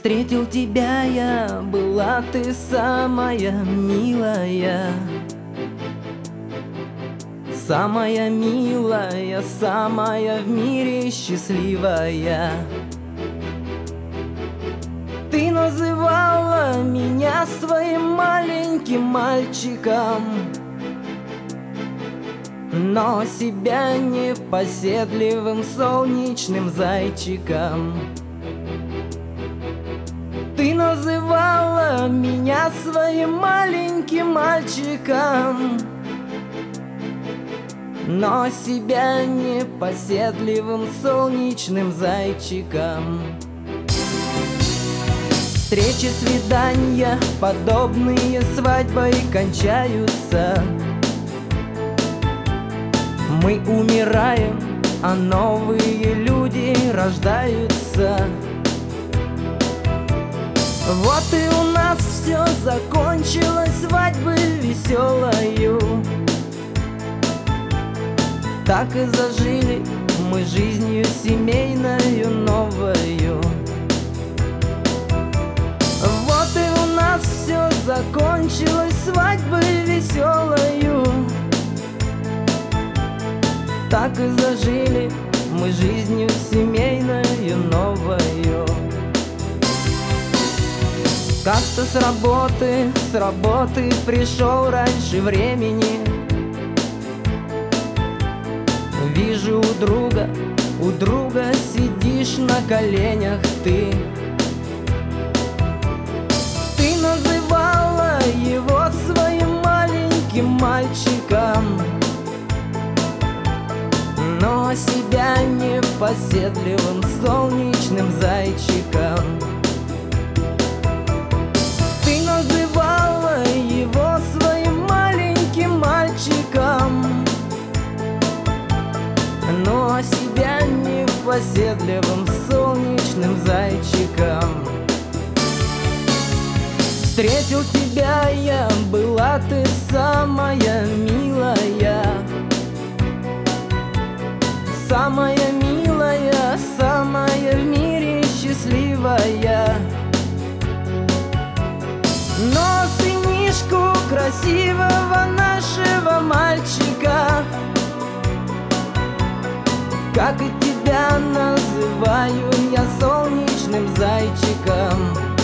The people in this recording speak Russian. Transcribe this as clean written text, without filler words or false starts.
Встретил тебя я, была ты самая милая. Самая милая, самая в мире счастливая. Ты называла меня своим маленьким мальчиком, но себя непоседливым солнечным зайчиком. Ты называла меня своим маленьким мальчиком, но себя непоседливым солнечным зайчиком. Встречи, свидания, подобные свадьбой кончаются. Мы умираем, а новые люди рождаются. Вот и у нас все закончилось свадьбой веселою. Так и зажили мы жизнью семейною новою. Вот и у нас все закончилось свадьбой веселою. Так и зажили мы жизнью семейною новою. Как-то с работы пришел раньше времени. Вижу у друга сидишь на коленях ты. Ты называла его своим маленьким мальчиком, но себя непоседливым солнечным зайчиком. Ты называла его своим маленьким мальчиком, но себя непоседливым солнечным зайчиком. Встретил тебя я, была ты самая милая. Самая милая, самая в мире счастливая. Но сынишку красивого нашего мальчика, как и тебя называю я солнечным зайчиком.